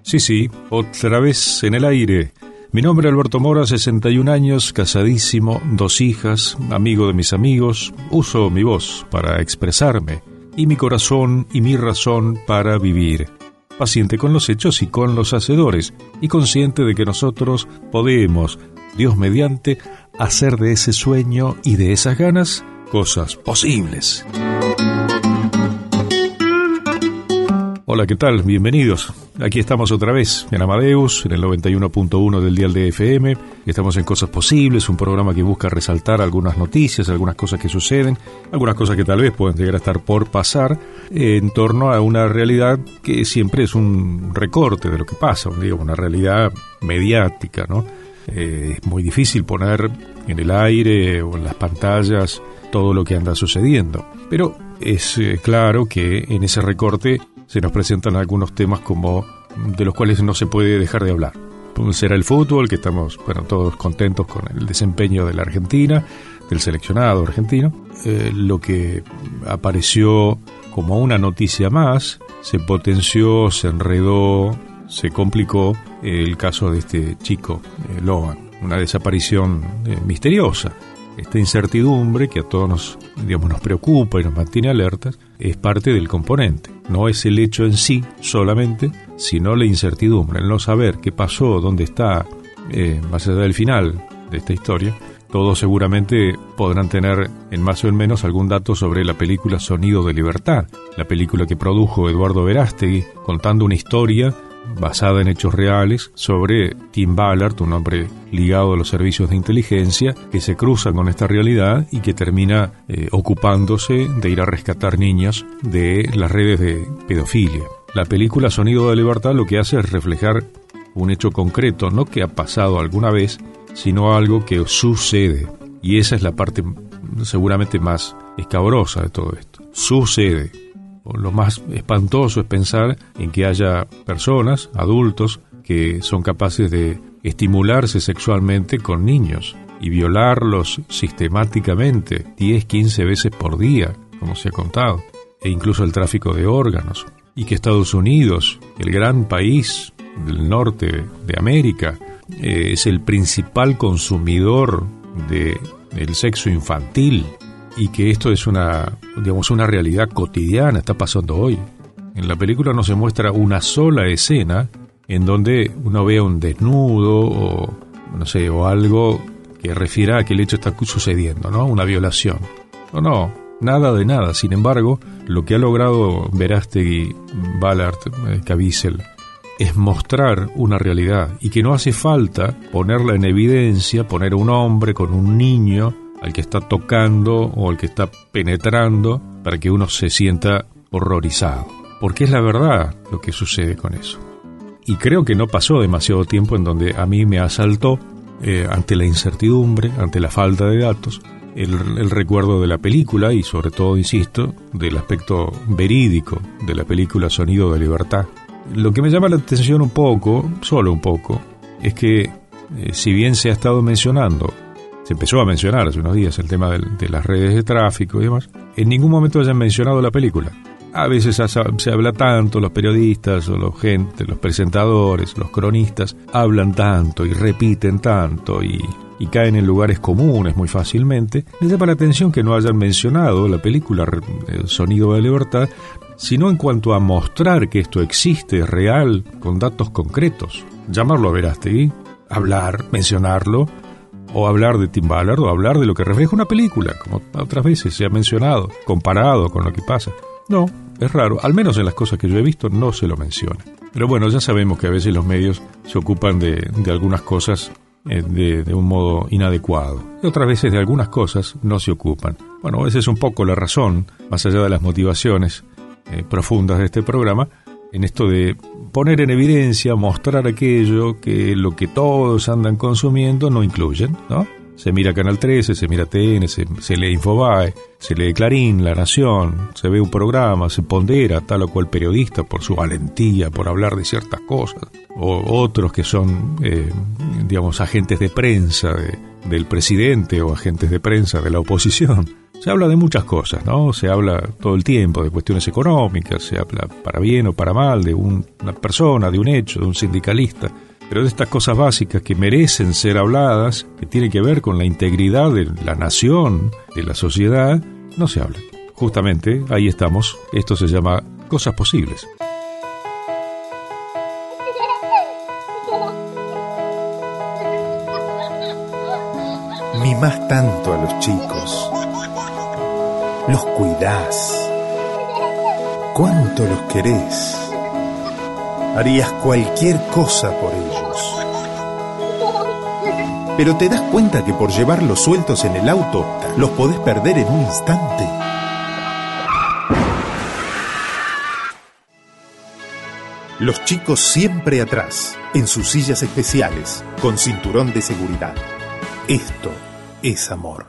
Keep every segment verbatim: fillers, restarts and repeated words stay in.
Sí, sí, otra vez en el aire. Mi nombre es Alberto Mora, sesenta y un años, casadísimo, dos hijas, amigo de mis amigos. Uso mi voz para expresarme y mi corazón y mi razón para vivir. Paciente con los hechos y con los hacedores, y consciente de que nosotros podemos, Dios mediante, hacer de ese sueño y de esas ganas cosas posibles. Hola, ¿qué tal? Bienvenidos. Aquí estamos otra vez en Amadeus, en el noventa y uno punto uno del dial de F M. Estamos en Cosas Posibles, un programa que busca resaltar algunas noticias, algunas cosas que suceden, algunas cosas que tal vez puedan llegar a estar por pasar, eh, en torno a una realidad que siempre es un recorte de lo que pasa, digamos, una realidad mediática, ¿no? Eh, es muy difícil poner en el aire o en las pantallas todo lo que anda sucediendo, pero es eh, claro que en ese recorte se nos presentan algunos temas como de los cuales no se puede dejar de hablar. Será el fútbol, que estamos bueno, todos contentos con el desempeño de la Argentina, del seleccionado argentino. Eh, lo que apareció como una noticia más, se potenció, se enredó, se complicó eh, el caso de este chico, eh, Logan. Una desaparición eh, misteriosa. Esta incertidumbre que a todos nos, digamos, nos preocupa y nos mantiene alertas es parte del componente. No es el hecho en sí solamente, sino la incertidumbre, el no saber qué pasó, dónde está, eh, más allá del final de esta historia. Todos seguramente podrán tener en más o en menos algún dato sobre la película Sonido de Libertad, la película que produjo Eduardo Verástegui, contando una historia basada en hechos reales sobre Tim Ballard, un hombre ligado a los servicios de inteligencia, que se cruza con esta realidad y que termina eh, ocupándose de ir a rescatar niños de las redes de pedofilia. La película Sonido de Libertad lo que hace es reflejar un hecho concreto, no que ha pasado alguna vez, sino algo que sucede. Y esa es la parte seguramente más escabrosa de todo esto. Sucede. Lo más espantoso es pensar en que haya personas, adultos, que son capaces de estimularse sexualmente con niños y violarlos sistemáticamente diez, quince veces por día, como se ha contado, e incluso el tráfico de órganos. Y que Estados Unidos, el gran país del norte de América, eh, es el principal consumidor de, del sexo infantil. Y que esto es una, digamos, una realidad cotidiana, está pasando hoy. En la película no se muestra una sola escena en donde uno vea un desnudo o, no sé, o algo que refiera a que el hecho está sucediendo, ¿no? Una violación. No, no, nada de nada. Sin embargo, lo que ha logrado Verástegui, Ballard, eh, Caviezel, es mostrar una realidad y que no hace falta ponerla en evidencia, poner a un hombre con un niño al que está tocando o al que está penetrando para que uno se sienta horrorizado. Porque es la verdad lo que sucede con eso. Y creo que no pasó demasiado tiempo en donde a mí me asaltó, eh, ante la incertidumbre, ante la falta de datos, el, el recuerdo de la película y sobre todo, insisto, del aspecto verídico de la película Sonido de Libertad. Lo que me llama la atención un poco, solo un poco, es que eh, si bien se ha estado mencionando, se empezó a mencionar hace unos días el tema de, de las redes de tráfico y demás, en ningún momento hayan mencionado la película. A veces se habla tanto, los periodistas o los gente, los presentadores, los cronistas, hablan tanto y repiten tanto y, y caen en lugares comunes muy fácilmente. Me llama la atención que no hayan mencionado la película El Sonido de Libertad, sino en cuanto a mostrar que esto existe, es real, con datos concretos. Llamarlo a Verástegui, hablar, mencionarlo, o hablar de Tim Ballard, o hablar de lo que refleja una película, como otras veces se ha mencionado, comparado con lo que pasa. No, es raro, al menos en las cosas que yo he visto no se lo menciona. Pero bueno, ya sabemos que a veces los medios se ocupan de, de algunas cosas eh, de, de un modo inadecuado, y otras veces de algunas cosas no se ocupan. Bueno, esa es un poco la razón, más allá de las motivaciones eh, profundas de este programa, en esto de poner en evidencia, mostrar aquello que lo que todos andan consumiendo no incluyen, ¿no? Se mira Canal trece, se mira T N, se, se lee Infobae, se lee Clarín, La Nación, se ve un programa, se pondera tal o cual periodista por su valentía, por hablar de ciertas cosas, o otros que son, eh, digamos, agentes de prensa de, del presidente o agentes de prensa de la oposición. Se habla de muchas cosas, ¿no? Se habla todo el tiempo de cuestiones económicas, se habla para bien o para mal de un, una persona, de un hecho, de un sindicalista. Pero de estas cosas básicas que merecen ser habladas, que tienen que ver con la integridad de la nación, de la sociedad, no se habla. Justamente ahí estamos. Esto se llama Cosas Posibles. Mimás tanto a los chicos, los cuidás, cuánto los querés, harías cualquier cosa por ellos. Pero te das cuenta que por llevarlos sueltos en el auto, los podés perder en un instante. Los chicos siempre atrás, en sus sillas especiales, con cinturón de seguridad. Esto es amor.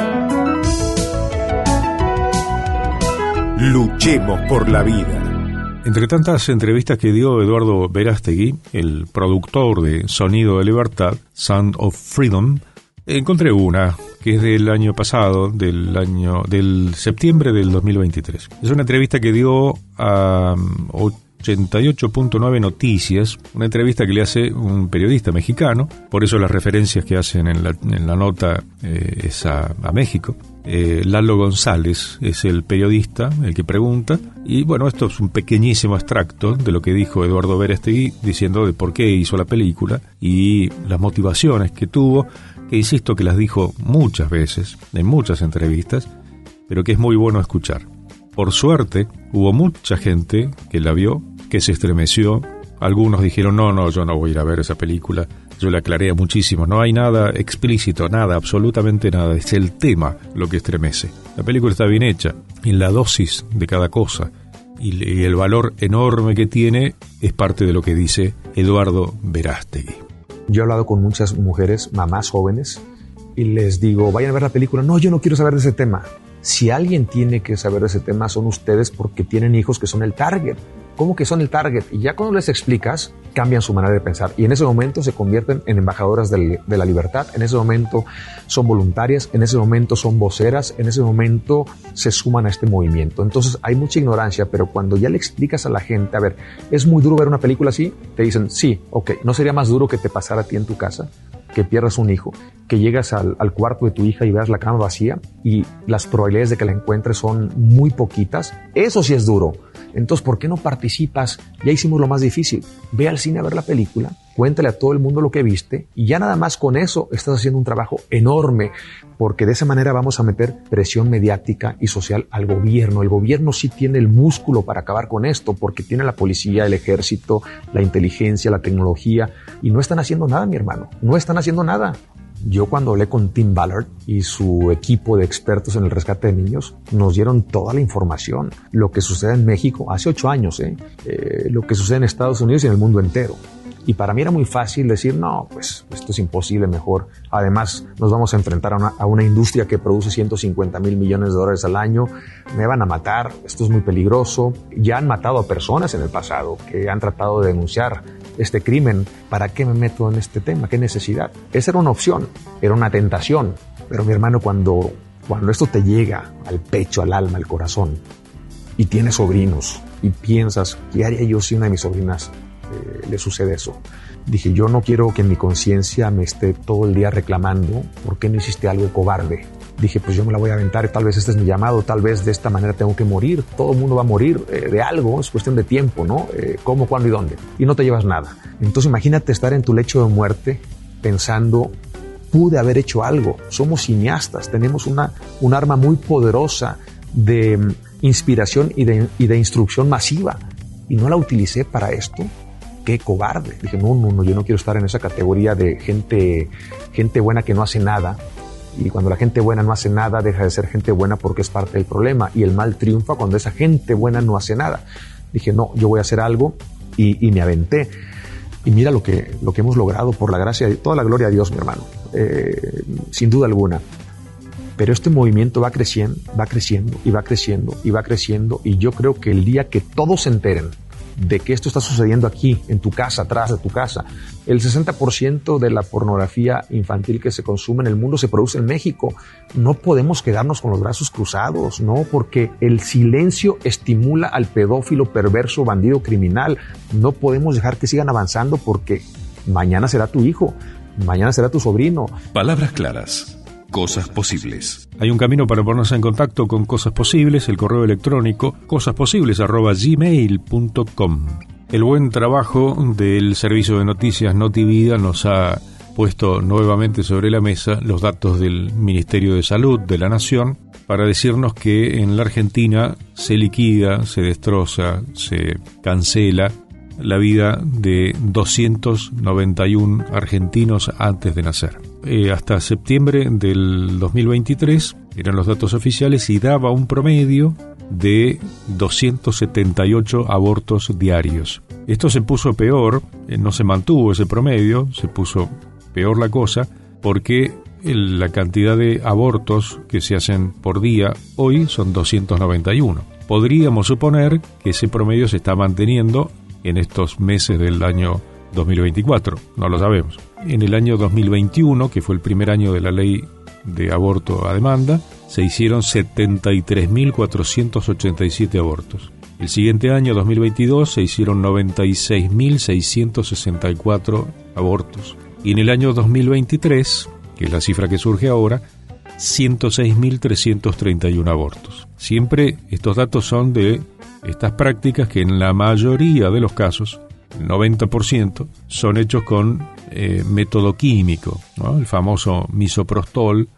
Luchemos por la vida. Entre tantas entrevistas que dio Eduardo Verástegui, el productor de Sonido de Libertad, Sound of Freedom, encontré una que es del año pasado, del año del septiembre del dos mil veintitrés. Es una entrevista que dio a ochenta y ocho punto nueve Noticias, una entrevista que le hace un periodista mexicano, por eso las referencias que hacen en la, en la nota eh, es a, a México. Eh, Lalo González es el periodista, el que pregunta, y bueno, esto es un pequeñísimo extracto de lo que dijo Eduardo Verástegui, diciendo de por qué hizo la película y las motivaciones que tuvo, que insisto que las dijo muchas veces, en muchas entrevistas, pero que es muy bueno escuchar. Por suerte, hubo mucha gente que la vio, que se estremeció. Algunos dijeron, no, no, yo no voy a ir a ver esa película. Yo le aclaré muchísimo, no hay nada explícito, nada, absolutamente nada. Es el tema lo que estremece. La película está bien hecha, en la dosis de cada cosa. Y el valor enorme que tiene es parte de lo que dice Eduardo Verástegui. Yo he hablado con muchas mujeres, mamás jóvenes, y les digo, vayan a ver la película. No, yo no quiero saber de ese tema. Si alguien tiene que saber de ese tema, son ustedes, porque tienen hijos que son el target. ¿Cómo que son el target? Y ya cuando les explicas, cambian su manera de pensar. Y en ese momento se convierten en embajadoras del, de la libertad. En ese momento son voluntarias. En ese momento son voceras. En ese momento se suman a este movimiento. Entonces hay mucha ignorancia, pero cuando ya le explicas a la gente, a ver, ¿es muy duro ver una película así? Te dicen, sí, ok. ¿No sería más duro que te pasara a ti en tu casa? Que pierdas un hijo, que llegas al, al cuarto de tu hija y veas la cama vacía y las probabilidades de que la encuentres son muy poquitas. Eso sí es duro. Entonces, ¿por qué no participas? Ya hicimos lo más difícil. Ve al cine a ver la película, cuéntale a todo el mundo lo que viste y ya nada más con eso estás haciendo un trabajo enorme, porque de esa manera vamos a meter presión mediática y social al gobierno. El gobierno sí tiene el músculo para acabar con esto, porque tiene la policía, el ejército, la inteligencia, la tecnología, y no están haciendo nada, mi hermano. No están haciendo nada. Yo cuando hablé con Tim Ballard y su equipo de expertos en el rescate de niños, nos dieron toda la información. Lo que sucede en México hace ocho años, ¿eh? Eh, lo que sucede en Estados Unidos y en el mundo entero. Y para mí era muy fácil decir, no, pues esto es imposible, mejor. Además, nos vamos a enfrentar a una, a una industria que produce ciento cincuenta mil millones de dólares al año. Me van a matar, esto es muy peligroso. Ya han matado a personas en el pasado que han tratado de denunciar este crimen. ¿Para qué me meto en este tema? ¿Qué necesidad? Esa era una opción, era una tentación. Pero mi hermano, cuando, cuando esto te llega al pecho, al alma, al corazón, y tienes sobrinos, y piensas, ¿qué haría yo si una de mis sobrinas eh, le sucede eso? Dije, yo no quiero que mi conciencia me esté todo el día reclamando, ¿por qué no hiciste algo cobarde? Dije, pues yo me la voy a aventar, tal vez este es mi llamado, tal vez de esta manera tengo que morir. Todo el mundo va a morir eh, de algo, es cuestión de tiempo, ¿no? Eh, ¿Cómo, cuándo y dónde? Y no te llevas nada. Entonces imagínate estar en tu lecho de muerte pensando, pude haber hecho algo. Somos cineastas, tenemos una, un arma muy poderosa de um, inspiración y de, y de instrucción masiva. Y no la utilicé para esto. Qué cobarde. Dije, no, no, no, yo no quiero estar en esa categoría de gente, gente buena que no hace nada. Y cuando la gente buena no hace nada, deja de ser gente buena porque es parte del problema. Y el mal triunfa cuando esa gente buena no hace nada. Dije, no, yo voy a hacer algo y, y me aventé. Y mira lo que, lo que hemos logrado por la gracia, toda la gloria a Dios, mi hermano. Eh, sin duda alguna. Pero este movimiento va creciendo, va creciendo y va creciendo y va creciendo. Y yo creo que el día que todos se enteren de que esto está sucediendo aquí, en tu casa, atrás de tu casa. El sesenta por ciento de la pornografía infantil que se consume en el mundo se produce en México. No podemos quedarnos con los brazos cruzados, no, porque el silencio estimula al pedófilo, perverso, bandido, criminal. No podemos dejar que sigan avanzando porque mañana será tu hijo, mañana será tu sobrino. Palabras claras. Cosas Posibles. Hay un camino para ponerse en contacto con Cosas Posibles, el correo electrónico cosasposibles arroba gmail punto com. El buen trabajo del servicio de noticias Notivida nos ha puesto nuevamente sobre la mesa los datos del Ministerio de Salud de la Nación para decirnos que en la Argentina se liquida, se destroza, se cancela la vida de doscientos noventa y uno argentinos antes de nacer. Eh, hasta septiembre del dos mil veintitrés eran los datos oficiales y daba un promedio de doscientos setenta y ocho abortos diarios. Esto se puso peor, eh, no se mantuvo ese promedio, se puso peor la cosa porque el, la cantidad de abortos que se hacen por día hoy son doscientos noventa y uno. Podríamos suponer que ese promedio se está manteniendo en estos meses del año dos mil veinticuatro, no lo sabemos. En el año dos mil veintiuno, que fue el primer año de la ley de aborto a demanda, se hicieron setenta y tres mil cuatrocientos ochenta y siete abortos. El siguiente año, dos mil veintidós, se hicieron noventa y seis mil seiscientos sesenta y cuatro abortos. Y en el año dos mil veintitrés, que es la cifra que surge ahora, ciento seis mil trescientos treinta y uno abortos. Siempre estos datos son de estas prácticas que en la mayoría de los casos, el noventa por ciento, son hechos con eh, método químico, ¿no? El famoso misoprostol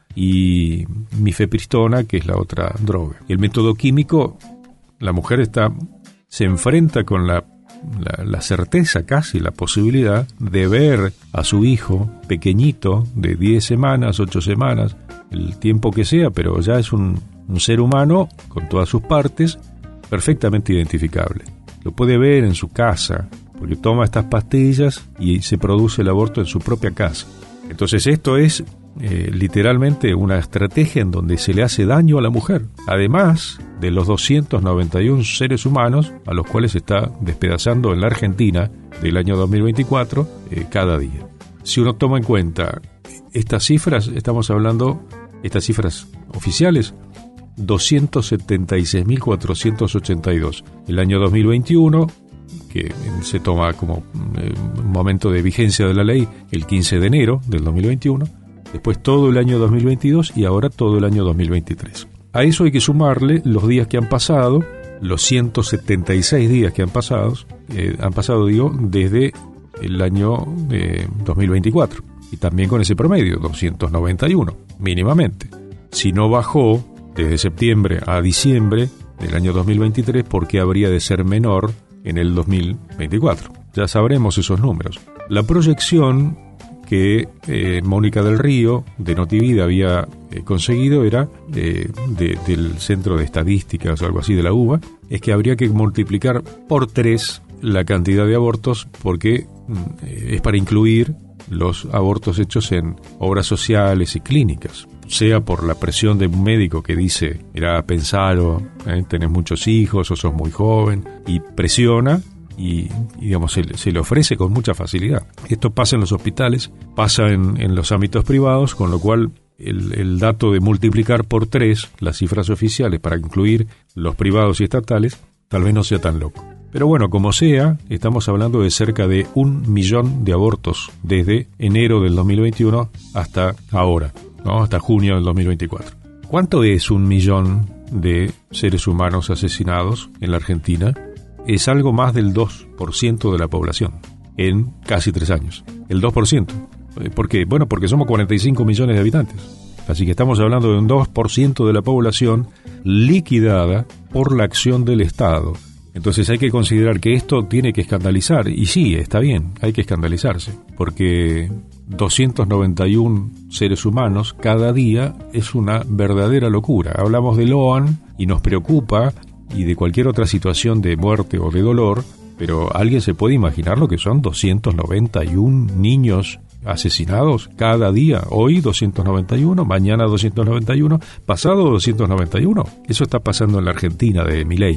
y mifepristona, que es la otra droga. El método químico, la mujer está se enfrenta con la, la, la certeza, casi la posibilidad de ver a su hijo pequeñito de diez semanas, ocho semanas, el tiempo que sea, pero ya es un, un ser humano con todas sus partes, perfectamente identificable. Lo puede ver en su casa, porque toma estas pastillas y se produce el aborto en su propia casa. Entonces esto es eh, literalmente una estrategia en donde se le hace daño a la mujer, además de los doscientos noventa y uno seres humanos a los cuales se está despedazando en la Argentina del año dos mil veinticuatro eh, cada día. Si uno toma en cuenta estas cifras, estamos hablando, estas cifras oficiales, doscientos setenta y seis mil cuatrocientos ochenta y dos. El año dos mil veintiuno, que se toma como eh, momento de vigencia de la ley el quince de enero del dos mil veintiuno, después todo el año dos mil veintidós y ahora todo el año dos mil veintitrés. A eso hay que sumarle los días que han pasado, los ciento setenta y seis días que han pasado, eh, han pasado, digo, desde el año eh, dos mil veinticuatro, y también con ese promedio, doscientos noventa y uno, mínimamente. Si no bajó desde septiembre a diciembre del año dos mil veintitrés, ¿por qué habría de ser menor en el dos mil veinticuatro? Ya sabremos esos números. La proyección que eh, Mónica del Río de Notivida había eh, conseguido era eh, de, del Centro de Estadísticas o algo así de la U B A, es que habría que multiplicar por tres la cantidad de abortos porque eh, es para incluir los abortos hechos en obras sociales y clínicas, sea por la presión de un médico que dice, mira, pensalo, ¿eh? tenés muchos hijos o sos muy joven, y presiona y, y digamos, se, se le ofrece con mucha facilidad. Esto pasa en los hospitales, pasa en, en los ámbitos privados, con lo cual el, el dato de multiplicar por tres las cifras oficiales para incluir los privados y estatales tal vez no sea tan loco. Pero bueno, como sea, estamos hablando de cerca de un millón de abortos desde enero del dos mil veintiuno hasta ahora, ¿no? Hasta junio del dos mil veinticuatro. ¿Cuánto es un millón de seres humanos asesinados en la Argentina? Es algo más del dos por ciento de la población en casi tres años. El dos por ciento. ¿Por qué? Bueno, porque somos cuarenta y cinco millones de habitantes. Así que estamos hablando de un dos por ciento de la población liquidada por la acción del Estado. Entonces hay que considerar que esto tiene que escandalizar, y sí, está bien, hay que escandalizarse, porque doscientos noventa y uno seres humanos cada día es una verdadera locura. Hablamos de Loan y nos preocupa, y de cualquier otra situación de muerte o de dolor, pero ¿alguien se puede imaginar lo que son doscientos noventa y uno niños asesinados cada día? Hoy doscientos noventa y uno, mañana doscientos noventa y uno, pasado doscientos noventa y uno. Eso está pasando en la Argentina de Milei.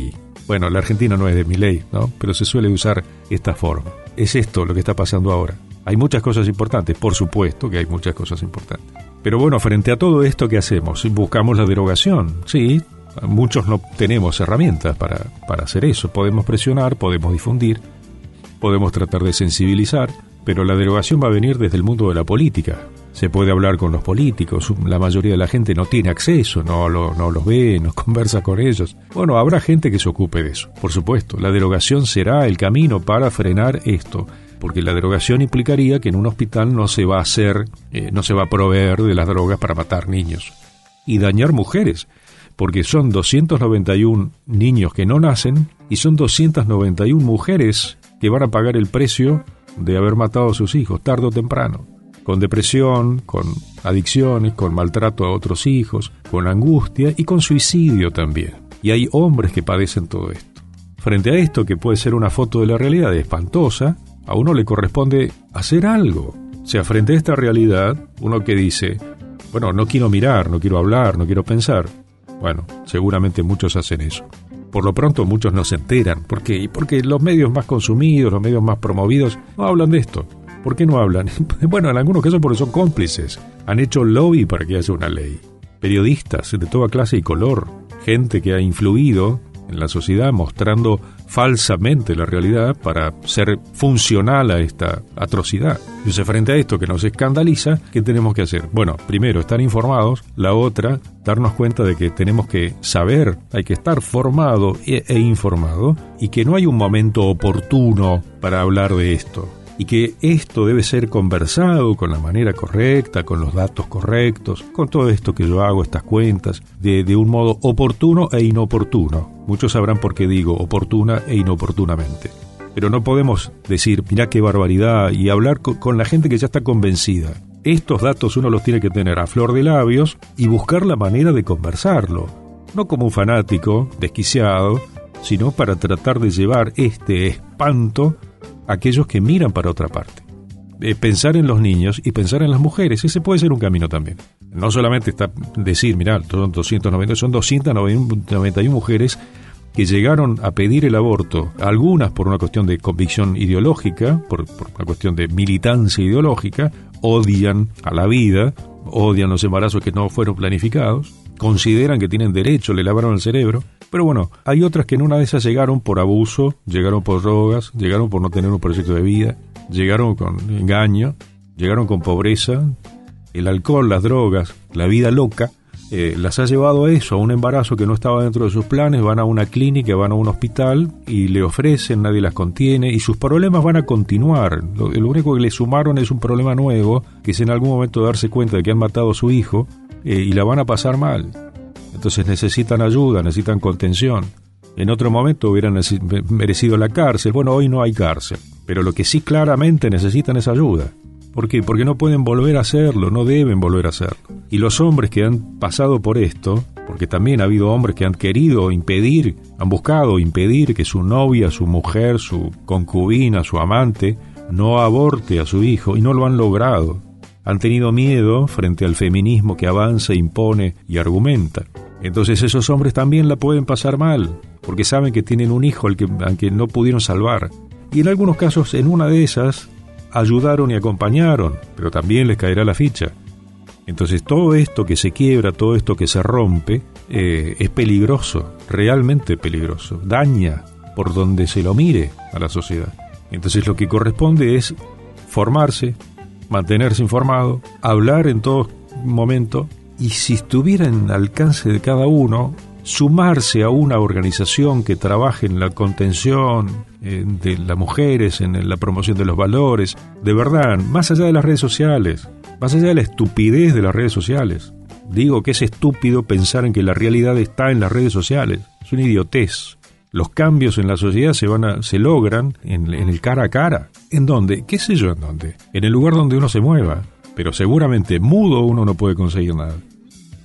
Bueno, la Argentina no es de Milei, ¿no? Pero se suele usar esta forma. Es esto lo que está pasando ahora. Hay muchas cosas importantes, por supuesto que hay muchas cosas importantes. Pero bueno, frente a todo esto, ¿qué hacemos? Buscamos la derogación, sí. Muchos no tenemos herramientas para, para hacer eso. Podemos presionar, podemos difundir, podemos tratar de sensibilizar, pero la derogación va a venir desde el mundo de la política. Se puede hablar con los políticos, la mayoría de la gente no tiene acceso, no, lo, no los ve, no conversa con ellos. Bueno, habrá gente que se ocupe de eso, por supuesto. La derogación será el camino para frenar esto, porque la derogación implicaría que en un hospital no se va a hacer, eh, no se va a proveer de las drogas para matar niños y dañar mujeres, porque son doscientos noventa y uno niños que no nacen y son doscientas noventa y una mujeres que van a pagar el precio de haber matado a sus hijos tarde o temprano, con depresión, con adicciones, con maltrato a otros hijos, con angustia y con suicidio también. Y hay hombres que padecen todo esto. Frente a esto, que puede ser una foto de la realidad espantosa, a uno le corresponde hacer algo. O sea, frente a esta realidad, uno que dice, bueno, no quiero mirar, no quiero hablar, no quiero pensar. Bueno, seguramente muchos hacen eso. Por lo pronto muchos no se enteran. ¿Por qué? Porque los medios más consumidos, los medios más promovidos, no hablan de esto. ¿Por qué no hablan? Bueno, en algunos casos porque son cómplices. Han hecho lobby para que haya una ley. Periodistas de toda clase y color. Gente que ha influido en la sociedad mostrando falsamente la realidad para ser funcional a esta atrocidad. Entonces, frente a esto que nos escandaliza, ¿qué tenemos que hacer? Bueno, primero, estar informados. La otra, darnos cuenta de que tenemos que saber, hay que estar formado e, e informado, y que no hay un momento oportuno para hablar de esto. Y que esto debe ser conversado con la manera correcta, con los datos correctos, con todo esto que yo hago, estas cuentas, de, de un modo oportuno e inoportuno. Muchos sabrán por qué digo oportuna e inoportunamente. Pero no podemos decir, mirá qué barbaridad, y hablar con, con la gente que ya está convencida. Estos datos uno los tiene que tener a flor de labios y buscar la manera de conversarlo. No como un fanático desquiciado, sino para tratar de llevar este espanto a aquellos que miran para otra parte. Eh, pensar en los niños y pensar en las mujeres, ese puede ser un camino también. No solamente está decir, mirá, son doscientos noventa, son doscientas noventa y una mujeres que llegaron a pedir el aborto, algunas por una cuestión de convicción ideológica, por, por una cuestión de militancia ideológica, odian a la vida, odian los embarazos que no fueron planificados, consideran que tienen derecho, le lavaron el cerebro. Pero bueno, hay otras que en una de esas llegaron por abuso, llegaron por drogas, llegaron por no tener un proyecto de vida, llegaron con engaño, llegaron con pobreza. El alcohol, las drogas, la vida loca, eh, las ha llevado a eso, a un embarazo que no estaba dentro de sus planes. Van a una clínica, van a un hospital y le ofrecen, nadie las contiene y sus problemas van a continuar. Lo, lo único que le sumaron es un problema nuevo, que es en algún momento darse cuenta de que han matado a su hijo eh, y la van a pasar mal. Entonces necesitan ayuda, necesitan contención. En otro momento hubieran merecido la cárcel. Bueno, hoy no hay cárcel, pero lo que sí claramente necesitan es ayuda. ¿Por qué? Porque no pueden volver a hacerlo, no deben volver a hacerlo. Y los hombres que han pasado por esto, porque también ha habido hombres que han querido impedir, han buscado impedir que su novia, su mujer, su concubina, su amante, no aborte a su hijo, y no lo han logrado. Han tenido miedo frente al feminismo que avanza, impone y argumenta. Entonces esos hombres también la pueden pasar mal, porque saben que tienen un hijo al que, al que no pudieron salvar. Y en algunos casos, en una de esas, ayudaron y acompañaron, pero también les caerá la ficha. Entonces todo esto que se quiebra, todo esto que se rompe, eh, es peligroso, realmente peligroso. Daña por donde se lo mire a la sociedad. Entonces lo que corresponde es formarse, mantenerse informado, hablar en todo momento, y si estuviera en alcance de cada uno, sumarse a una organización que trabaje en la contención eh, de las mujeres, en la promoción de los valores, de verdad, más allá de las redes sociales, más allá de la estupidez de las redes sociales. Digo que es estúpido pensar en que la realidad está en las redes sociales, es una idiotez. Los cambios en la sociedad se van a, se logran en, en el cara a cara. ¿En dónde? ¿Qué sé yo en dónde? En el lugar donde uno se mueva. Pero seguramente mudo uno no puede conseguir nada.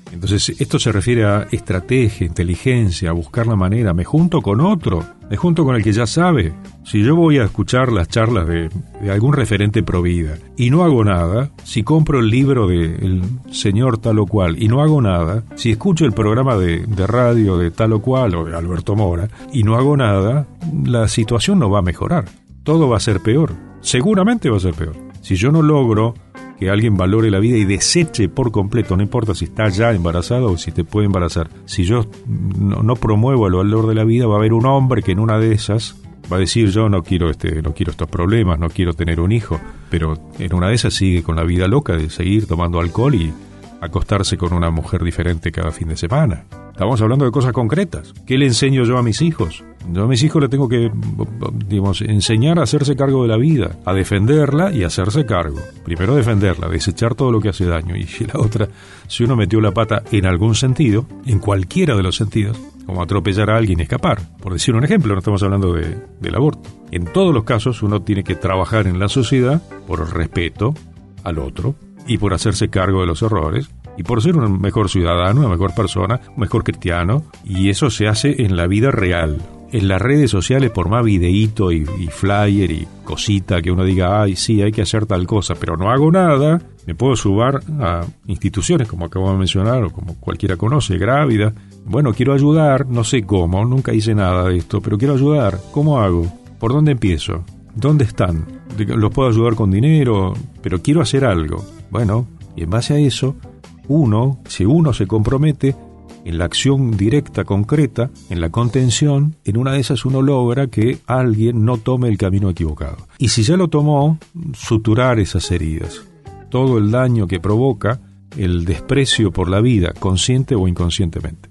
Entonces, esto se refiere a estrategia, inteligencia, a buscar la manera. Me junto con otro, me junto con el que ya sabe. Si yo voy a escuchar las charlas de, de algún referente pro vida y no hago nada, si compro el libro del señor tal o cual y no hago nada, si escucho el programa de, de radio de tal o cual o de Alberto Mora y no hago nada, la situación no va a mejorar. Todo va a ser peor. Seguramente va a ser peor. Si yo no logro que alguien valore la vida y deseche por completo, no importa si está ya embarazado o si te puede embarazar, si yo no, no promuevo el valor de la vida, va a haber un hombre que en una de esas va a decir, yo no quiero este, no quiero estos problemas, no quiero tener un hijo, pero en una de esas sigue con la vida loca de seguir tomando alcohol y acostarse con una mujer diferente cada fin de semana. Estamos hablando de cosas concretas. ¿Qué le enseño yo a mis hijos? Yo a mis hijos les tengo que, digamos, enseñar a hacerse cargo de la vida, a defenderla y a hacerse cargo. Primero defenderla, desechar todo lo que hace daño. Y la otra, si uno metió la pata en algún sentido, en cualquiera de los sentidos, como atropellar a alguien y escapar. Por decir un ejemplo, no estamos hablando de, del aborto. En todos los casos uno tiene que trabajar en la sociedad por el respeto al otro y por hacerse cargo de los errores y por ser un mejor ciudadano, una mejor persona, un mejor cristiano, y eso se hace en la vida real. En las redes sociales, por más videíto y, y flyer y cosita que uno diga, ay, sí, hay que hacer tal cosa, pero no hago nada, me puedo subar a instituciones, como acabo de mencionar, o como cualquiera conoce, Grávida. Bueno, quiero ayudar, no sé cómo, nunca hice nada de esto, pero quiero ayudar. ¿Cómo hago? ¿Por dónde empiezo? ¿Dónde están? ¿Los puedo ayudar con dinero? Pero quiero hacer algo. Bueno, y en base a eso, uno, si uno se compromete en la acción directa, concreta, en la contención, en una de esas uno logra que alguien no tome el camino equivocado. Y si ya lo tomó, suturar esas heridas. Todo el daño que provoca el desprecio por la vida, consciente o inconscientemente.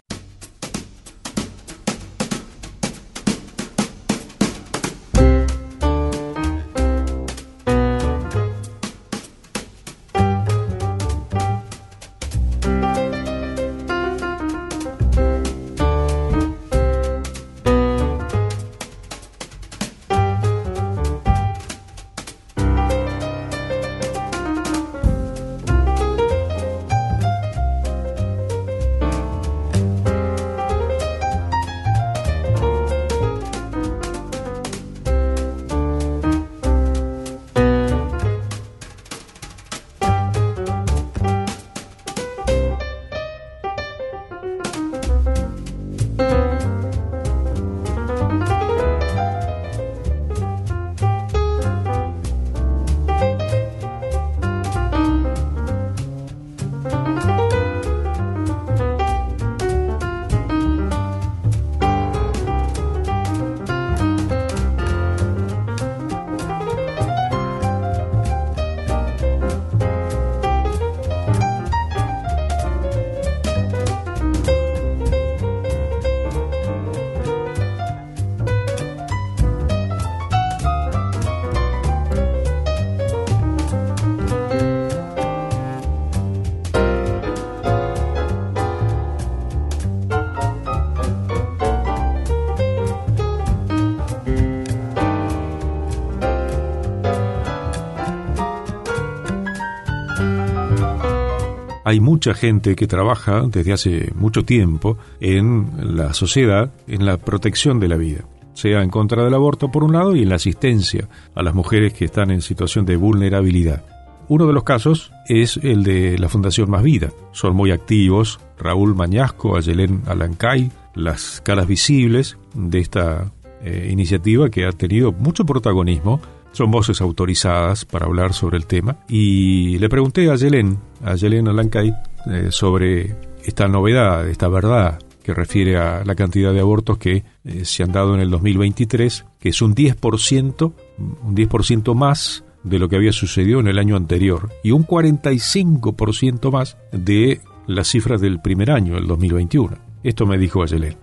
Hay mucha gente que trabaja desde hace mucho tiempo en la sociedad, en la protección de la vida, sea en contra del aborto por un lado y en la asistencia a las mujeres que están en situación de vulnerabilidad. Uno de los casos es el de la Fundación Más Vida. Son muy activos Raúl Mañasco, Ayelén Alancay, las caras visibles de esta eh, iniciativa que ha tenido mucho protagonismo. Son voces autorizadas para hablar sobre el tema. Y le pregunté a Ayelén, a Ayelén Alancay, eh, sobre esta novedad, esta verdad que refiere a la cantidad de abortos que eh, se han dado en el dos mil veintitrés, que es un diez por ciento, un diez por ciento más de lo que había sucedido en el año anterior y un cuarenta y cinco por ciento más de las cifras del primer año, el dos mil veintiuno. Esto me dijo Ayelén.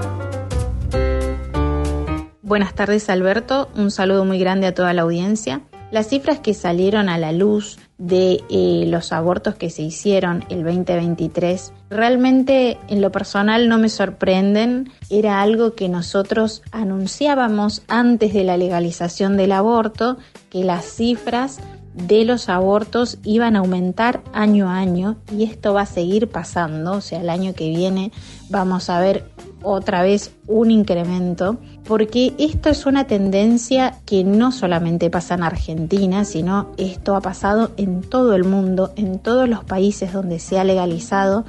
Buenas tardes, Alberto. Un saludo muy grande a toda la audiencia. Las cifras que salieron a la luz de eh, los abortos que se hicieron el veinte veintitrés, realmente en lo personal no me sorprenden. Era algo que nosotros anunciábamos antes de la legalización del aborto, que las cifras de los abortos iban a aumentar año a año, y esto va a seguir pasando. O sea, el año que viene vamos a ver otra vez un incremento, porque esto es una tendencia que no solamente pasa en Argentina, sino esto ha pasado en todo el mundo, en todos los países donde se ha legalizado.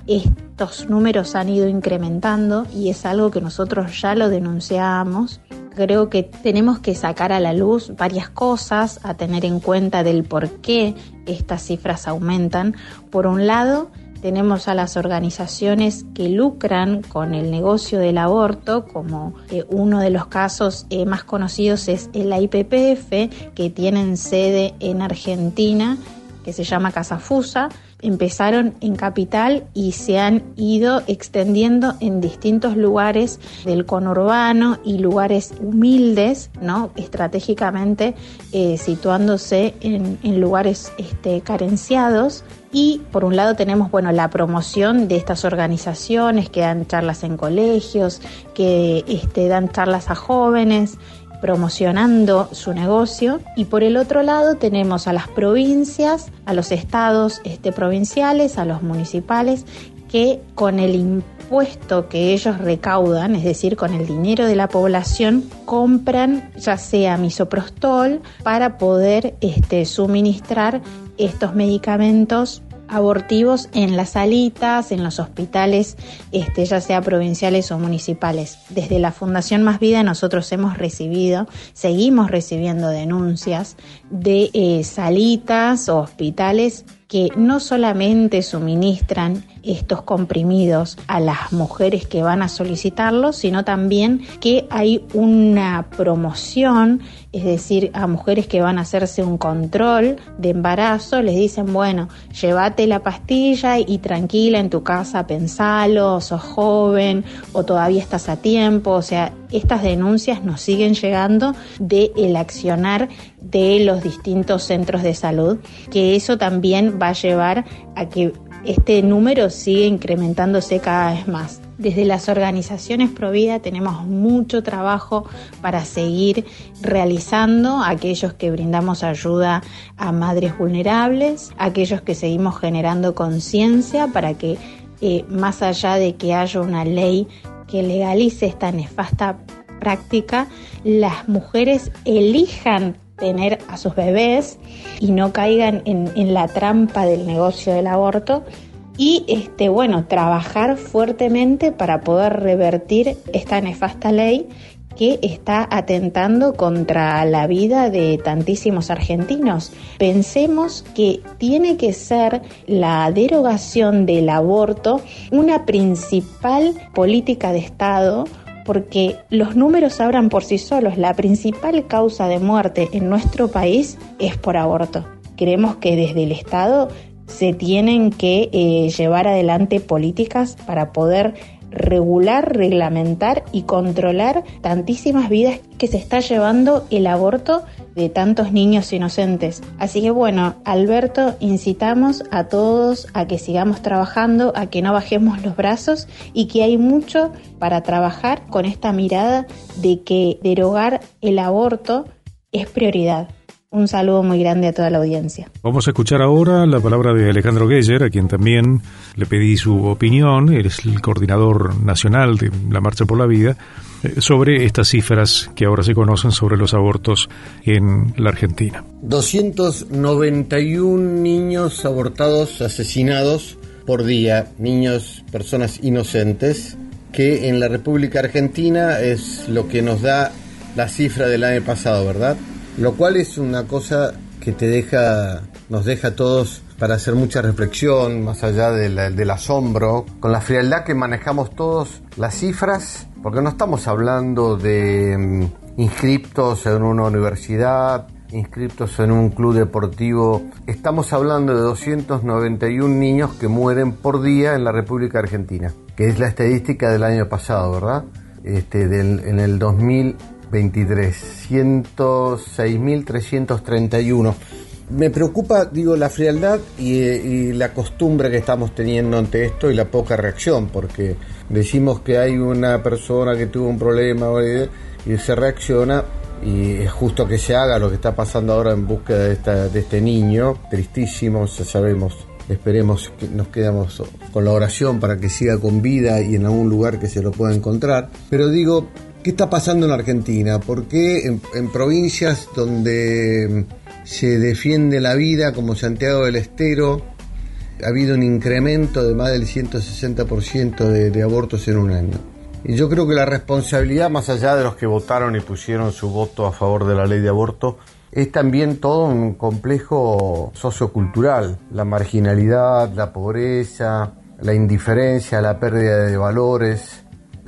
Estos números han ido incrementando y es algo que nosotros ya lo denunciábamos. Creo que tenemos que sacar a la luz varias cosas a tener en cuenta del por qué estas cifras aumentan. Por un lado, tenemos a las organizaciones que lucran con el negocio del aborto, como eh, uno de los casos eh, más conocidos es el I P P F, que tienen sede en Argentina, que se llama Casafusa. Empezaron en Capital y se han ido extendiendo en distintos lugares del conurbano y lugares humildes, ¿no? Estratégicamente eh, situándose en, en lugares este, carenciados. Y por un lado tenemos, bueno, la promoción de estas organizaciones que dan charlas en colegios, que este, dan charlas a jóvenes, promocionando su negocio. Y por el otro lado tenemos a las provincias, a los estados este, provinciales, a los municipales, que con el impuesto que ellos recaudan, es decir, con el dinero de la población, compran ya sea misoprostol para poder este, suministrar estos medicamentos abortivos en las salitas, en los hospitales, este, ya sea provinciales o municipales. Desde la Fundación Más Vida nosotros hemos recibido, seguimos recibiendo denuncias de eh, salitas o hospitales que no solamente suministran estos comprimidos a las mujeres que van a solicitarlos, sino también que hay una promoción, es decir, a mujeres que van a hacerse un control de embarazo, les dicen, bueno, llévate la pastilla y tranquila en tu casa, pensalo, sos joven o todavía estás a tiempo. O sea, estas denuncias nos siguen llegando del accionar de los distintos centros de salud, que eso también va a llevar a que este número siga incrementándose cada vez más. Desde las organizaciones Provida tenemos mucho trabajo para seguir realizando, aquellos que brindamos ayuda a madres vulnerables, aquellos que seguimos generando conciencia para que eh, más allá de que haya una ley que legalice esta nefasta práctica, las mujeres elijan tener a sus bebés y no caigan en, en la trampa del negocio del aborto. Y este bueno, trabajar fuertemente para poder revertir esta nefasta ley que está atentando contra la vida de tantísimos argentinos. Pensemos que tiene que ser la derogación del aborto una principal política de Estado, porque los números hablan por sí solos. La principal causa de muerte en nuestro país es por aborto. Creemos que desde el Estado se tienen que eh, llevar adelante políticas para poder regular, reglamentar y controlar tantísimas vidas que se está llevando el aborto de tantos niños inocentes. Así que bueno, Alberto, incitamos a todos a que sigamos trabajando, a que no bajemos los brazos y que hay mucho para trabajar con esta mirada de que derogar el aborto es prioridad. Un saludo muy grande a toda la audiencia. Vamos a escuchar ahora la palabra de Alejandro Geyer, a quien también le pedí su opinión. Él es el coordinador nacional de la Marcha por la Vida, eh, sobre estas cifras que ahora se conocen sobre los abortos en la Argentina. doscientos noventa y uno niños abortados, asesinados por día, niños, personas inocentes, que en la República Argentina es lo que nos da la cifra del año pasado, ¿verdad? Lo cual es una cosa que te deja, nos deja a todos para hacer mucha reflexión, más allá de la, del asombro, con la frialdad que manejamos todos las cifras, porque no estamos hablando de um, inscriptos en una universidad, inscriptos en un club deportivo, estamos hablando de doscientos noventa y uno niños que mueren por día en la República Argentina, que es la estadística del año pasado, ¿verdad? Este, del, en el dos mil veintitrés, ciento seis mil trescientos treinta y uno. Me preocupa, digo, la frialdad y, y la costumbre que estamos teniendo ante esto y la poca reacción, porque decimos que hay una persona que tuvo un problema y se reacciona, y es justo que se haga lo que está pasando ahora en búsqueda de, esta, de este niño, tristísimo, ya sabemos, esperemos que nos quedamos con la oración para que siga con vida y en algún lugar que se lo pueda encontrar. Pero digo, ¿qué está pasando en Argentina? ¿Por qué en, en provincias donde se defiende la vida, como Santiago del Estero, ha habido un incremento de más del ciento sesenta por ciento de, de abortos en un año? Y yo creo que la responsabilidad, más allá de los que votaron y pusieron su voto a favor de la ley de aborto, es también todo un complejo sociocultural. La marginalidad, la pobreza, la indiferencia, la pérdida de valores.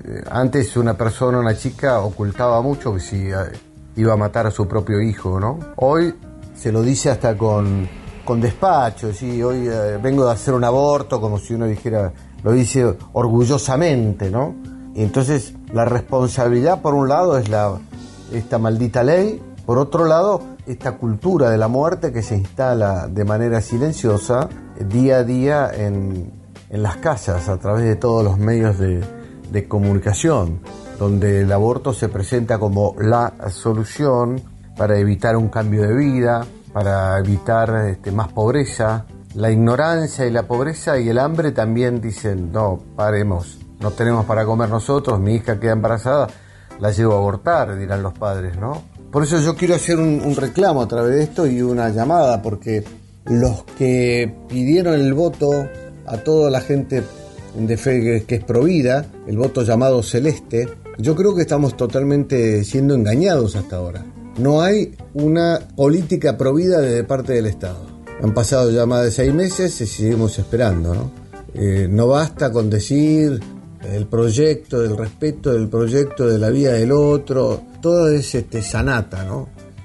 Antes una persona, una chica, ocultaba mucho que si iba a matar a su propio hijo, ¿no? Hoy se lo dice hasta con, con despacho, ¿sí? Hoy eh, vengo de hacer un aborto, como si uno dijera, lo dice orgullosamente, ¿no? Entonces, la responsabilidad, por un lado, es la esta maldita ley, por otro lado, esta cultura de la muerte que se instala de manera silenciosa, día a día, en, en las casas, a través de todos los medios de, de comunicación, donde el aborto se presenta como la solución para evitar un cambio de vida, para evitar este, más pobreza. La ignorancia y la pobreza y el hambre también dicen, no, paremos. No tenemos para comer nosotros, mi hija queda embarazada, la llevo a abortar, dirán los padres, ¿no? Por eso yo quiero hacer un, un reclamo a través de esto y una llamada, porque los que pidieron el voto a toda la gente de fe que, que es provida, el voto llamado celeste, yo creo que estamos totalmente siendo engañados hasta ahora. No hay una política provida de parte del Estado. Han pasado ya más de seis meses y seguimos esperando, ¿no? Eh, no basta con decir el proyecto del respeto del proyecto de la vida del otro, todo es este sanata, ¿no?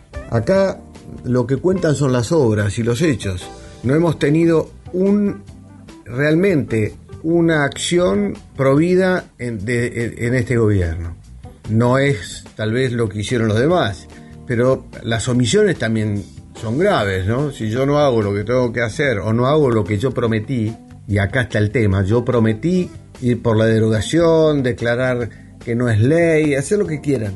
Acá lo que cuentan son las obras y los hechos. No hemos tenido un realmente una acción provida en, de, en este gobierno. No es tal vez lo que hicieron los demás, pero las omisiones también son graves, ¿no? Si yo no hago lo que tengo que hacer o no hago lo que yo prometí, y acá está el tema, yo prometí ir por la derogación, declarar que no es ley, hacer lo que quieran.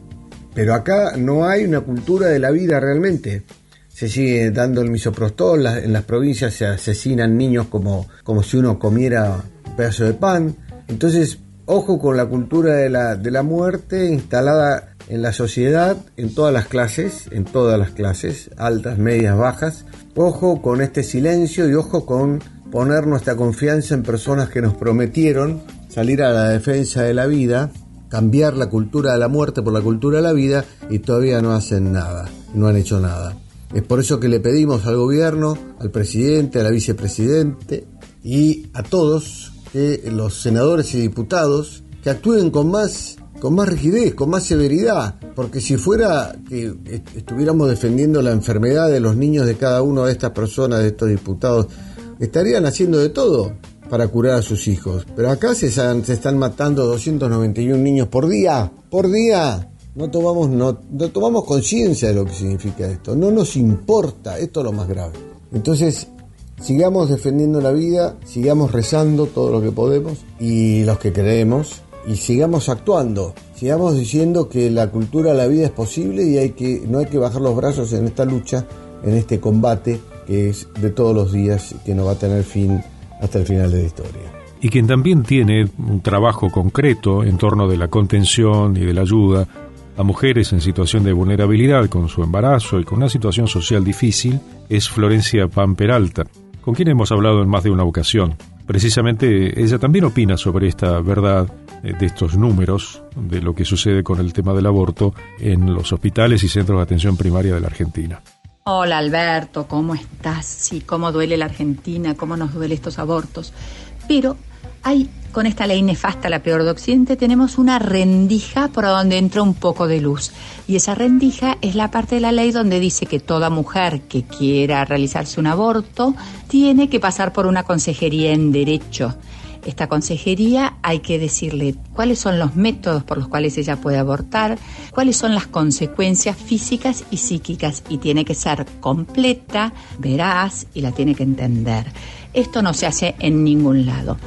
Pero acá no hay una cultura de la vida realmente. Se sigue dando el misoprostol, en las provincias se asesinan niños como, como si uno comiera un pedazo de pan. Entonces, ojo con la cultura de la, de la muerte instalada en la sociedad, en todas las clases, en todas las clases, altas, medias, bajas. Ojo con este silencio y ojo con poner nuestra confianza en personas que nos prometieron salir a la defensa de la vida, cambiar la cultura de la muerte por la cultura de la vida, y todavía no hacen nada, no han hecho nada. Es por eso que le pedimos al gobierno, al presidente, a la vicepresidente y a todos, que los senadores y diputados, que actúen con más, con más rigidez, con más severidad, porque si fuera que estuviéramos defendiendo la enfermedad de los niños de cada una de estas personas, de estos diputados, estarían haciendo de todo para curar a sus hijos. Pero acá se, se están matando doscientos noventa y uno niños por día, por día. No tomamos, no, no tomamos conciencia de lo que significa esto. No nos importa, esto es lo más grave. Entonces, sigamos defendiendo la vida, sigamos rezando todo lo que podemos y los que creemos, y sigamos actuando. Sigamos diciendo que la cultura de la vida es posible y hay que, no hay que bajar los brazos en esta lucha, en este combate que es de todos los días, que no va a tener fin hasta el final de la historia. Y quien también tiene un trabajo concreto en torno de la contención y de la ayuda a mujeres en situación de vulnerabilidad con su embarazo y con una situación social difícil es Florencia Pan Peralta, con quien hemos hablado en más de una ocasión. Precisamente ella también opina sobre esta verdad de estos números, de lo que sucede con el tema del aborto en los hospitales y centros de atención primaria de la Argentina. Hola Alberto, ¿cómo estás? Sí, cómo duele la Argentina, cómo nos duele estos abortos. Pero hay, con esta ley nefasta, la peor de Occidente, tenemos una rendija por donde entra un poco de luz. Y esa rendija es la parte de la ley donde dice que toda mujer que quiera realizarse un aborto tiene que pasar por una consejería en derecho. Esta consejería hay que decirle cuáles son los métodos por los cuales ella puede abortar, cuáles son las consecuencias físicas y psíquicas, y tiene que ser completa, veraz, y la tiene que entender. Esto no se hace en ningún lado.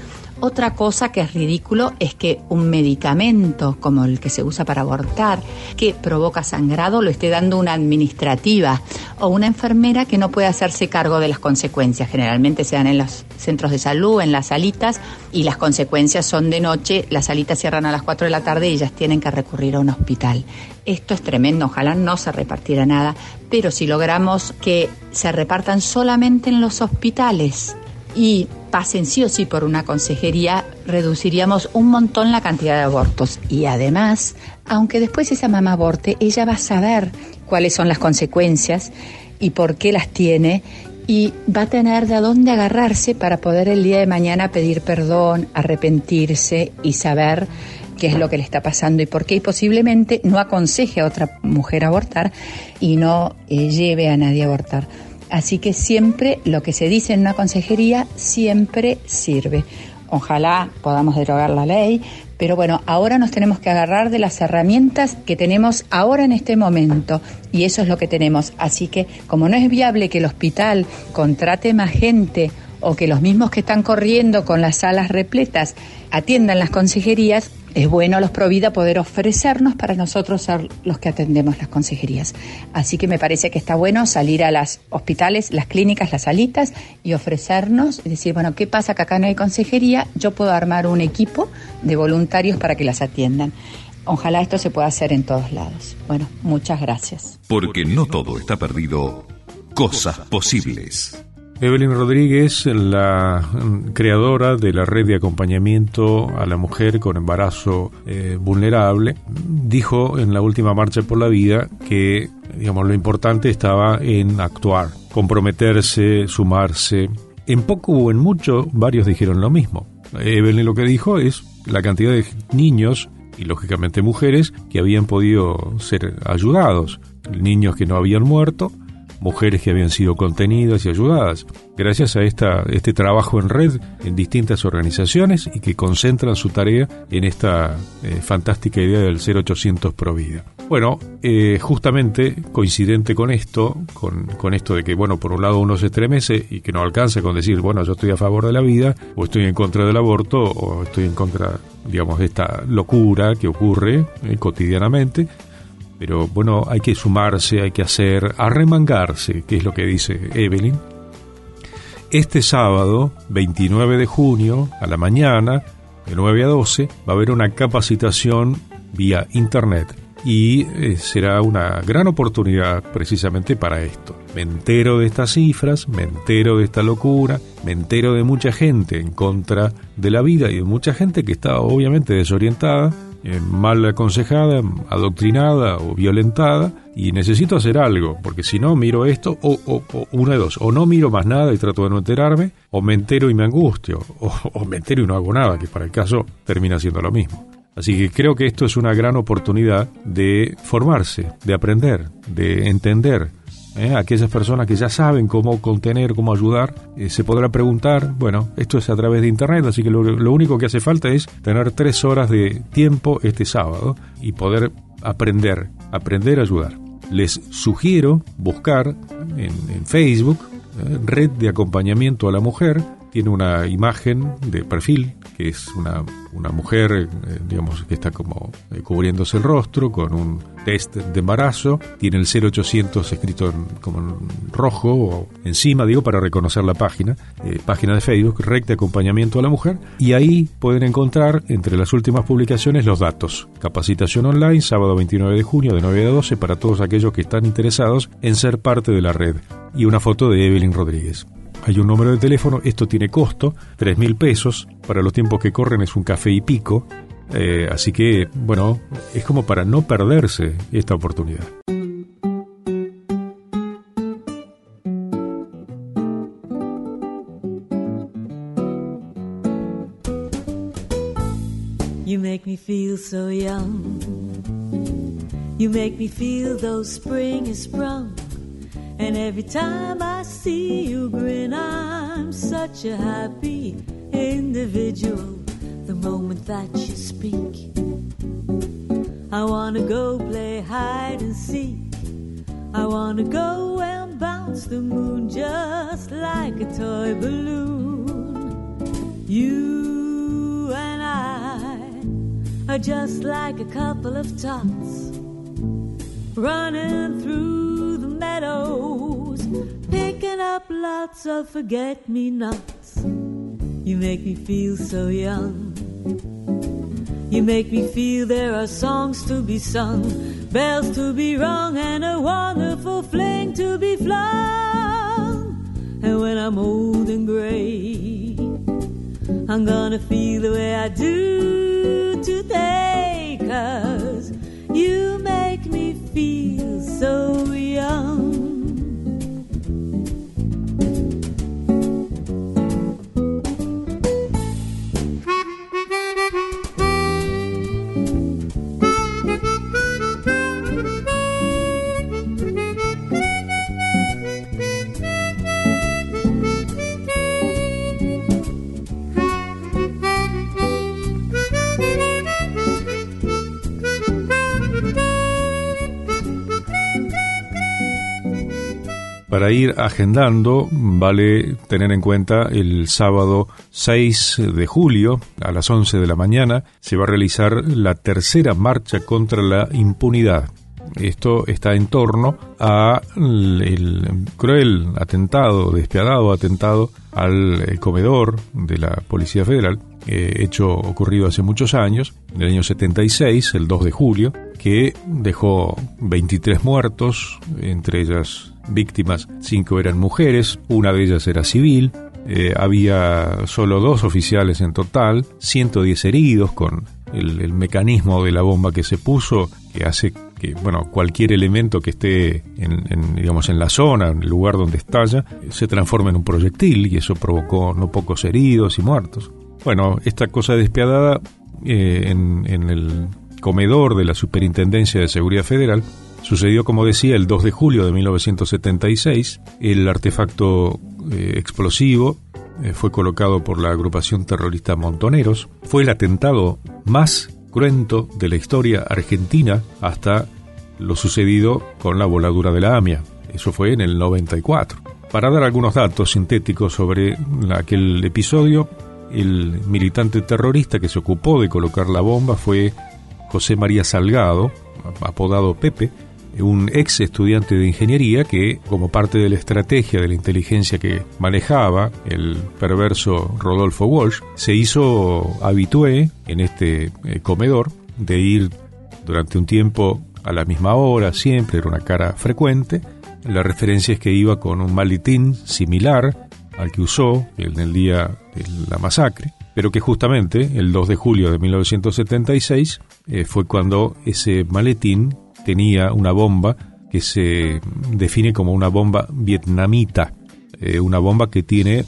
Otra cosa que es ridículo es que un medicamento como el que se usa para abortar, que provoca sangrado, lo esté dando una administrativa o una enfermera que no puede hacerse cargo de las consecuencias. Generalmente se dan en los centros de salud, en las salitas, y las consecuencias son de noche. Las salitas cierran a las cuatro de la tarde y ellas tienen que recurrir a un hospital. Esto es tremendo, ojalá no se repartiera nada, pero si logramos que se repartan solamente en los hospitales y pasen sí o sí por una consejería, reduciríamos un montón la cantidad de abortos. Y además, aunque después esa mamá aborte, ella va a saber cuáles son las consecuencias y por qué las tiene, y va a tener de dónde agarrarse para poder el día de mañana pedir perdón, arrepentirse y saber qué es lo que le está pasando y por qué, y posiblemente no aconseje a otra mujer a abortar y no eh, lleve a nadie a abortar. Así que siempre lo que se dice en una consejería siempre sirve. Ojalá podamos derogar la ley, pero bueno, ahora nos tenemos que agarrar de las herramientas que tenemos ahora en este momento, y eso es lo que tenemos. Así que, como no es viable que el hospital contrate más gente o que los mismos que están corriendo con las salas repletas atiendan las consejerías, es bueno a los Provida poder ofrecernos para nosotros ser los que atendemos las consejerías. Así que me parece que está bueno salir a los hospitales, las clínicas, las salitas y ofrecernos y decir, bueno, ¿qué pasa que acá no hay consejería? Yo puedo armar un equipo de voluntarios para que las atiendan. Ojalá esto se pueda hacer en todos lados. Bueno, muchas gracias. Porque no todo está perdido. Cosas posibles. Evelyn Rodríguez, la creadora de la red de acompañamiento a la mujer con embarazo eh, vulnerable, dijo en la última Marcha por la Vida que, digamos, lo importante estaba en actuar, comprometerse, sumarse. En poco o en mucho, varios dijeron lo mismo. Evelyn lo que dijo es la cantidad de niños y, lógicamente, mujeres que habían podido ser ayudados, niños que no habían muerto, mujeres que habían sido contenidas y ayudadas, gracias a esta, este trabajo en red en distintas organizaciones y que concentran su tarea en esta eh, fantástica idea del cero ochocientos Provida. Bueno, eh, justamente coincidente con esto, con, con esto de que, bueno, por un lado uno se estremece y que no alcanza con decir, bueno, yo estoy a favor de la vida, o estoy en contra del aborto, o estoy en contra, digamos, de esta locura que ocurre eh, cotidianamente. Pero bueno, hay que sumarse, hay que hacer, arremangarse, que es lo que dice Evelyn. Este sábado, veintinueve de junio, a la mañana, de nueve a doce, va a haber una capacitación vía internet. Y eh, será una gran oportunidad precisamente para esto. Me entero de estas cifras, me entero de esta locura, me entero de mucha gente en contra de la vida y de mucha gente que está obviamente desorientada, Eh, mal aconsejada, adoctrinada o violentada, y necesito hacer algo, porque si no miro esto, o, o, o una de dos, o no miro más nada y trato de no enterarme, o me entero y me angustio, o, o me entero y no hago nada, que para el caso termina siendo lo mismo. Así que creo que esto es una gran oportunidad de formarse, de aprender, de entender. ¿Eh? Aquellas personas que ya saben cómo contener, cómo ayudar, eh, se podrá preguntar, bueno, esto es a través de internet, así que lo, lo único que hace falta es tener tres horas de tiempo este sábado y poder aprender, aprender a ayudar. Les sugiero buscar en, en Facebook, eh, Red de Acompañamiento a la Mujer. Tiene una imagen de perfil, que es una, una mujer, eh, digamos, que está como eh, cubriéndose el rostro con un test de embarazo. Tiene el cero ochocientos escrito en, como en rojo o encima, digo, para reconocer la página. Eh, página de Facebook, Red de Acompañamiento a la Mujer. Y ahí pueden encontrar, entre las últimas publicaciones, los datos. Capacitación online, sábado veintinueve de junio, de nueve a doce, para todos aquellos que están interesados en ser parte de la red. Y una foto de Evelyn Rodríguez. Hay un número de teléfono, esto tiene costo, tres mil pesos, para los tiempos que corren es un café y pico, eh, así que, bueno, es como para no perderse esta oportunidad. You make me feel so young. You make me feel though spring is sprung. And every time I see you grin, I'm such a happy individual. The moment that you speak, I wanna go play hide and seek. I wanna go and bounce the moon just like a toy balloon. You are just like a couple of tots running through the meadows, picking up lots of forget-me-nots. You make me feel so young. You make me feel there are songs to be sung, bells to be rung, and a wonderful fling to be flung. And when I'm old and gray, I'm gonna feel the way I do today, 'cause you make me feel so young. Para ir agendando, vale tener en cuenta el sábado seis de julio a las once de la mañana se va a realizar la tercera marcha contra la impunidad. Esto está en torno a el, el cruel atentado, despiadado atentado al comedor de la Policía Federal, eh, hecho ocurrido hace muchos años, en el año setenta y seis, el dos de julio, que dejó veintitrés muertos, entre ellas víctimas, cinco eran mujeres, una de ellas era civil, eh, había solo dos oficiales en total, ciento diez heridos con el, el mecanismo de la bomba que se puso, que hace que, bueno, cualquier elemento que esté en, en, digamos, en la zona, en el lugar donde estalla, se transforma en un proyectil, y eso provocó no pocos heridos y muertos. Bueno, esta cosa despiadada eh, en, en el comedor de la Superintendencia de Seguridad Federal sucedió, como decía, el dos de julio de mil novecientos setenta y seis. El artefacto eh, explosivo eh, fue colocado por la agrupación terrorista Montoneros. Fue el atentado más cruento de la historia argentina hasta lo sucedido con la voladura de la AMIA. Eso fue en el noventa y cuatro. Para dar algunos datos sintéticos sobre aquel episodio, el militante terrorista que se ocupó de colocar la bomba fue José María Salgado, apodado Pepe, un ex estudiante de ingeniería que, como parte de la estrategia de la inteligencia que manejaba el perverso Rodolfo Walsh, se hizo habitué en este eh, comedor de ir durante un tiempo a la misma hora, siempre, era una cara frecuente. La referencia es que iba con un maletín similar al que usó en el día de la masacre, pero que justamente el dos de julio de mil novecientos setenta y seis eh, fue cuando ese maletín tenía una bomba que se define como una bomba vietnamita, eh, una bomba que tiene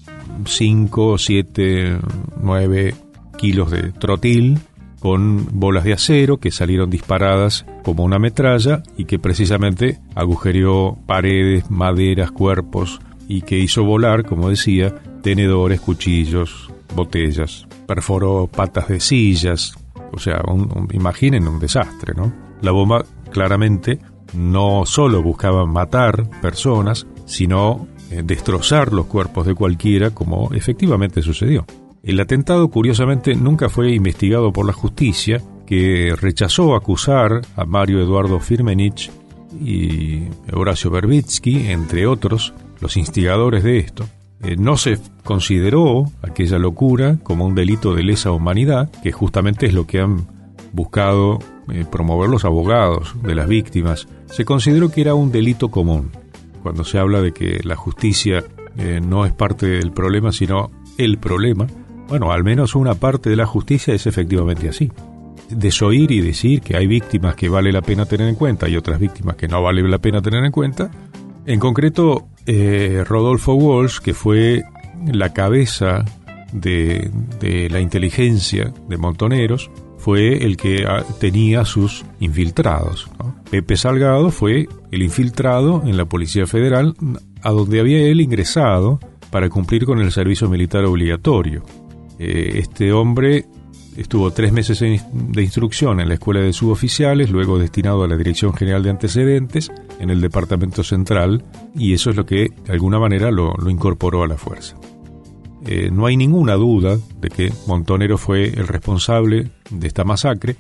cinco, siete, nueve kilos de trotil con bolas de acero que salieron disparadas como una metralla y que precisamente agujereó paredes, maderas, cuerpos y que hizo volar, como decía, tenedores, cuchillos, botellas, perforó patas de sillas. O sea, un, un, imaginen un desastre, ¿no? La bomba claramente no solo buscaba matar personas, sino eh, destrozar los cuerpos de cualquiera, como efectivamente sucedió. El atentado, curiosamente, nunca fue investigado por la justicia, que rechazó acusar a Mario Eduardo Firmenich y Horacio Verbitsky, entre otros, los instigadores de esto. Eh, no se consideró aquella locura como un delito de lesa humanidad, que justamente es lo que han buscado eh, promover los abogados de las víctimas. Se consideró que era un delito común. Cuando se habla de que la justicia eh, no es parte del problema, sino el problema, bueno, al menos una parte de la justicia es efectivamente así. Desoír y decir que hay víctimas que vale la pena tener en cuenta y otras víctimas que no vale la pena tener en cuenta. En concreto, eh, Rodolfo Walsh, que fue la cabeza de, de la inteligencia de Montoneros, fue el que a, tenía sus infiltrados, ¿no? Pepe Salgado fue el infiltrado en la Policía Federal, a donde había él ingresado para cumplir con el servicio militar obligatorio. Eh, este hombre estuvo tres meses de instrucción en la Escuela de Suboficiales, luego destinado a la Dirección General de Antecedentes en el Departamento Central, y eso es lo que de alguna manera lo, lo incorporó a la fuerza. eh, no hay ninguna duda de que Montonero fue el responsable de esta masacre,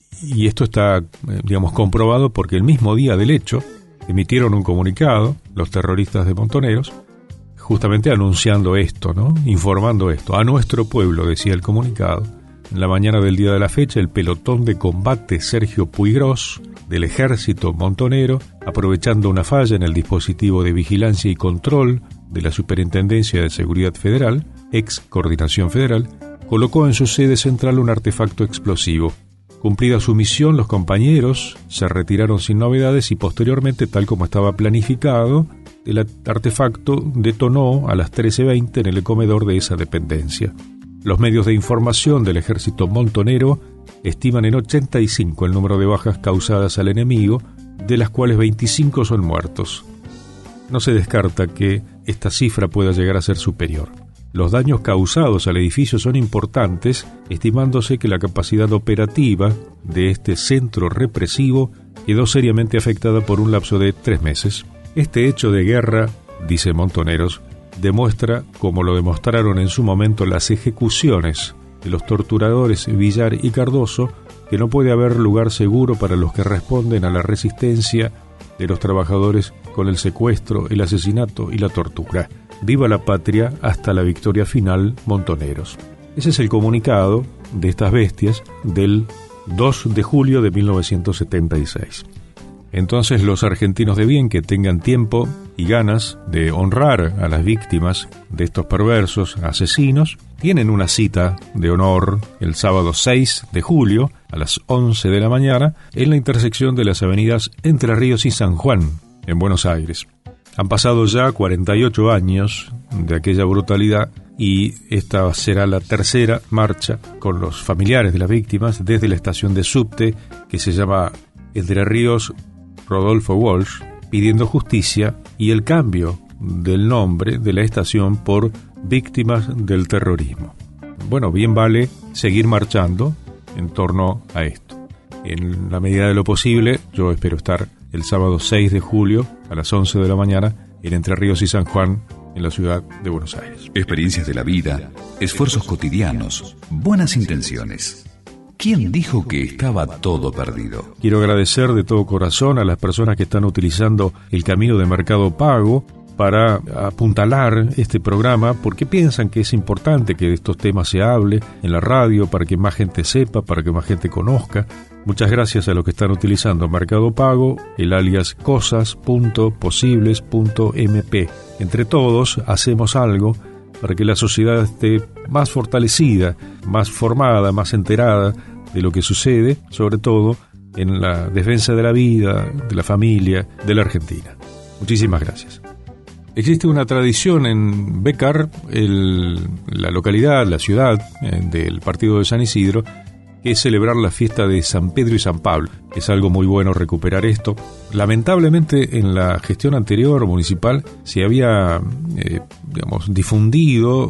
y esto está, eh, digamos, comprobado porque el mismo día del hecho emitieron un comunicado, los terroristas de Montoneros, justamente anunciando esto, ¿no? Informando esto. A nuestro pueblo, decía el comunicado, en la mañana del día de la fecha, el pelotón de combate Sergio Puigros del ejército montonero, aprovechando una falla en el dispositivo de vigilancia y control de la Superintendencia de Seguridad Federal, ex Coordinación Federal, colocó en su sede central un artefacto explosivo. Cumplida su misión, los compañeros se retiraron sin novedades y posteriormente, tal como estaba planificado, el artefacto detonó a las trece veinte en el comedor de esa dependencia. Los medios de información del ejército montonero estiman en ochenta y cinco el número de bajas causadas al enemigo, de las cuales veinticinco son muertos. No se descarta que esta cifra pueda llegar a ser superior. Los daños causados al edificio son importantes, estimándose que la capacidad operativa de este centro represivo quedó seriamente afectada por un lapso de tres meses. Este hecho de guerra, dice Montoneros, demuestra, como lo demostraron en su momento las ejecuciones de los torturadores Villar y Cardoso, que no puede haber lugar seguro para los que responden a la resistencia de los trabajadores con el secuestro, el asesinato y la tortura. Viva la patria hasta la victoria final, Montoneros. Ese es el comunicado de estas bestias del dos de julio de mil novecientos setenta y seis. Entonces los argentinos de bien que tengan tiempo y ganas de honrar a las víctimas de estos perversos asesinos, tienen una cita de honor el sábado seis de julio a las once de la mañana en la intersección de las avenidas Entre Ríos y San Juan, en Buenos Aires. Han pasado ya cuarenta y ocho años de aquella brutalidad y esta será la tercera marcha con los familiares de las víctimas desde la estación de subte que se llama Entre Ríos Rodolfo Walsh, pidiendo justicia y el cambio del nombre de la estación por Víctimas del Terrorismo. Bueno, bien vale seguir marchando en torno a esto. En la medida de lo posible, yo espero estar el sábado seis de julio a las once de la mañana en Entre Ríos y San Juan, en la ciudad de Buenos Aires. Experiencias de la vida, esfuerzos cotidianos, buenas intenciones. ¿Quién dijo que estaba todo perdido? Quiero agradecer de todo corazón a las personas que están utilizando el camino de Mercado Pago para apuntalar este programa, porque piensan que es importante que de estos temas se hable en la radio, para que más gente sepa, para que más gente conozca. Muchas gracias a los que están utilizando Mercado Pago, el alias cosas punto posibles punto m p. Entre todos hacemos algo para que la sociedad esté más fortalecida, más formada, más enterada de lo que sucede, sobre todo en la defensa de la vida, de la familia, de la Argentina. Muchísimas gracias. Existe una tradición en Bécar, el, la localidad, la ciudad eh, del partido de San Isidro, que es celebrar la fiesta de San Pedro y San Pablo. Es algo muy bueno recuperar esto. Lamentablemente, en la gestión anterior municipal se había, eh, digamos, difundido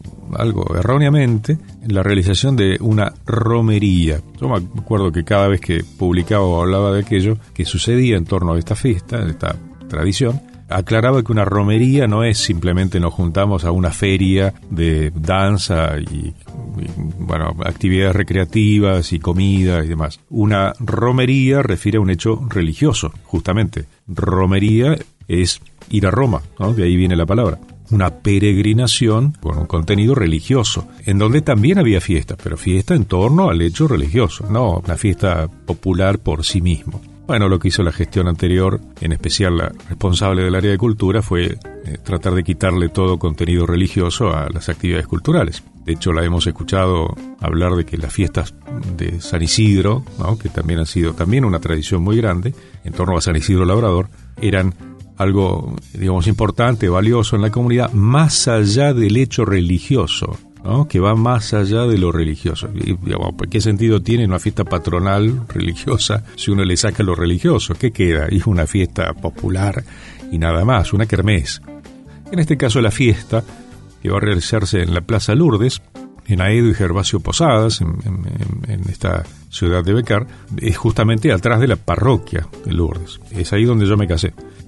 algo erróneamente en la realización de una romería. Yo me acuerdo que cada vez que publicaba o hablaba de aquello que sucedía en torno a esta fiesta, de esta tradición, aclaraba que una romería no es simplemente nos juntamos a una feria de danza y, y bueno, actividades recreativas y comida y demás. Una romería refiere a un hecho religioso, justamente. Romería es ir a Roma, ¿no? De ahí viene la palabra. Una peregrinación con un contenido religioso, en donde también había fiestas, pero fiesta en torno al hecho religioso, no una fiesta popular por sí mismo. Bueno, lo que hizo la gestión anterior, en especial la responsable del área de cultura, fue eh, tratar de quitarle todo contenido religioso a las actividades culturales. De hecho, la hemos escuchado hablar de que las fiestas de San Isidro, ¿no?, que también han sido también una tradición muy grande, en torno a San Isidro Labrador, eran algo, digamos, importante, valioso en la comunidad, más allá del hecho religioso, ¿no?, que va más allá de lo religioso. Y, digamos, ¿qué sentido tiene una fiesta patronal religiosa si uno le saca lo religioso? ¿Qué queda? Es una fiesta popular y nada más, una kermés. En este caso, la fiesta, que va a realizarse en la Plaza Lourdes, en Aedo y Gervasio Posadas, en, en, en esta ciudad de Bécar, es justamente atrás de la parroquia de Lourdes. Es ahí donde yo me casé.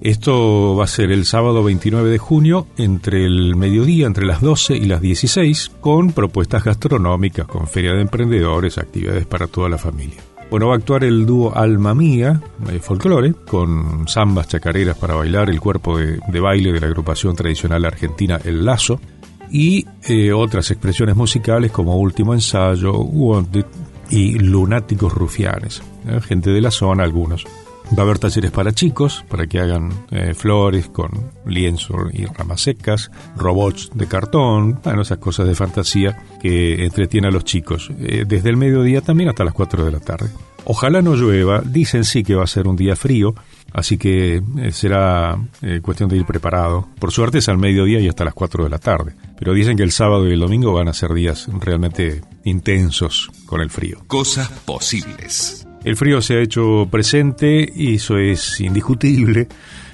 Esto va a ser el sábado veintinueve de junio, entre el mediodía, entre las doce y las dieciséis, con propuestas gastronómicas, con feria de emprendedores, actividades para toda la familia. Bueno, va a actuar el dúo Alma Mía, eh, folclore, con zambas chacareras para bailar, el cuerpo de, de baile de la agrupación tradicional argentina El Lazo, y eh, otras expresiones musicales como Último Ensayo, Wanted y Lunáticos Rufianes, eh, gente de la zona, algunos. Va a haber talleres para chicos, para que hagan eh, flores con lienzo y ramas secas, robots de cartón, bueno, esas cosas de fantasía que entretienen a los chicos, eh, desde el mediodía también hasta las cuatro de la tarde. Ojalá no llueva, dicen sí que va a ser un día frío, así que eh, será eh, cuestión de ir preparado. Por suerte es al mediodía y hasta las cuatro de la tarde, pero dicen que el sábado y el domingo van a ser días realmente intensos con el frío. Cosas posibles. El frío se ha hecho presente y eso es indiscutible,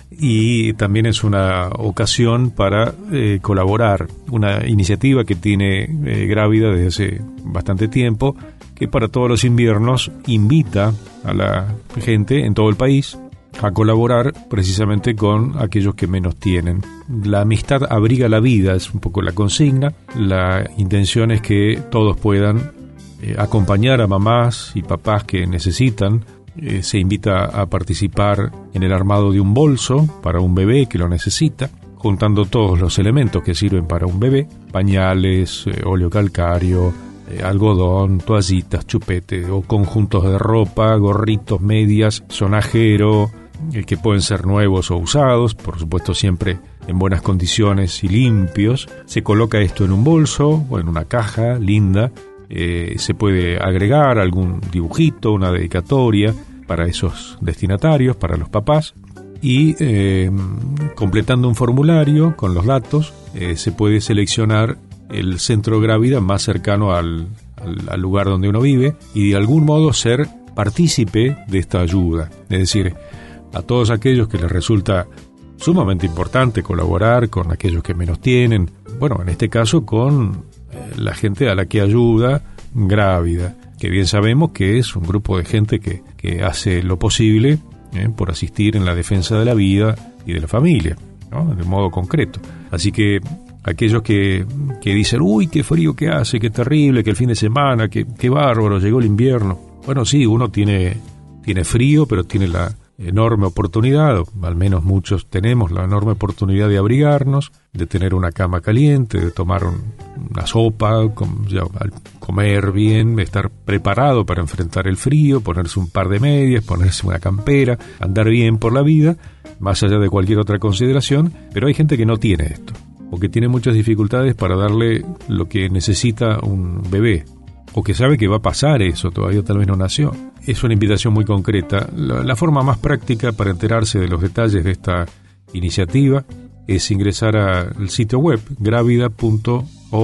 y también es una ocasión para eh, colaborar, una iniciativa que tiene eh, Grávida desde hace bastante tiempo, que para todos los inviernos invita a la gente en todo el país a colaborar precisamente con aquellos que menos tienen. La amistad abriga la vida, es un poco la consigna. La intención es que todos puedan Eh, acompañar a mamás y papás que necesitan. Eh, se invita a participar en el armado de un bolso para un bebé que lo necesita, juntando todos los elementos que sirven para un bebé: pañales, eh, óleo calcáreo, eh, algodón, toallitas, chupete o conjuntos de ropa, gorritos, medias, sonajero, eh, que pueden ser nuevos o usados, por supuesto siempre en buenas condiciones y limpios. Se coloca esto en un bolso o en una caja linda. Eh, se puede agregar algún dibujito, una dedicatoria para esos destinatarios, para los papás, y eh, completando un formulario con los datos, eh, se puede seleccionar el centro Grávida más cercano al, al, al lugar donde uno vive y de algún modo ser partícipe de esta ayuda. Es decir, a todos aquellos que les resulta sumamente importante colaborar con aquellos que menos tienen, bueno, en este caso con la gente a la que ayuda Grávida, que bien sabemos que es un grupo de gente que, que hace lo posible eh, por asistir en la defensa de la vida y de la familia, ¿no? De modo concreto. Así que aquellos que, que dicen, uy, qué frío que hace, qué terrible, que el fin de semana, qué, qué bárbaro, llegó el invierno. Bueno, sí, uno tiene, tiene frío, pero tiene la enorme oportunidad, o al menos muchos tenemos la enorme oportunidad de abrigarnos, de tener una cama caliente, de tomar un, una sopa, com, ya, comer bien, estar preparado para enfrentar el frío, ponerse un par de medias, ponerse una campera, andar bien por la vida, más allá de cualquier otra consideración. Pero hay gente que no tiene esto, o que tiene muchas dificultades para darle lo que necesita un bebé, o que sabe que va a pasar eso, todavía tal vez no nació. Es una invitación muy concreta. La, la forma más práctica para enterarse de los detalles de esta iniciativa es ingresar al sitio web gravida punto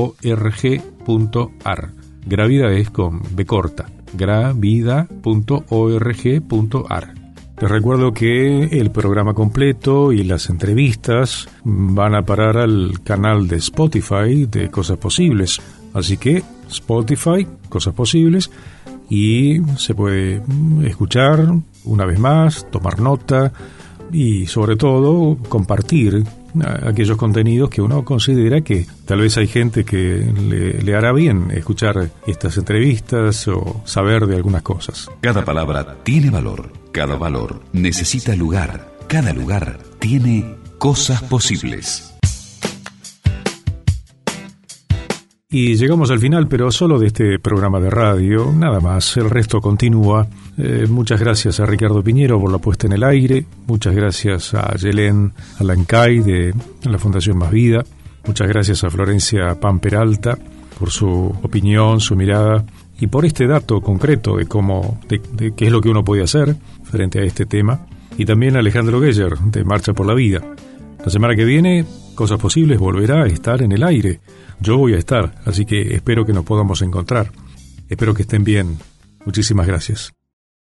org punto ar. Gravida es con B corta, gravida punto org punto ar. Les recuerdo que el programa completo y las entrevistas van a parar al canal de Spotify de Cosas Posibles. Así que Spotify, Cosas Posibles, y se puede escuchar una vez más, tomar nota y sobre todo compartir aquellos contenidos que uno considera que tal vez hay gente que le, le hará bien escuchar estas entrevistas o saber de algunas cosas. Cada palabra tiene valor, cada valor necesita lugar, cada lugar tiene Cosas Posibles. Y llegamos al final, pero solo de este programa de radio, nada más, el resto continúa. Eh, muchas gracias a Ricardo Piñero por la puesta en el aire, muchas gracias a Yelén Alancay de la Fundación Más Vida, muchas gracias a Florencia Pan Peralta por su opinión, su mirada y por este dato concreto de cómo, de, de qué es lo que uno puede hacer frente a este tema, y también a Alejandro Geyer de Marcha por la Vida. La semana que viene, Cosas Posibles volverá a estar en el aire. Yo voy a estar, así que espero que nos podamos encontrar. Espero que estén bien. Muchísimas gracias.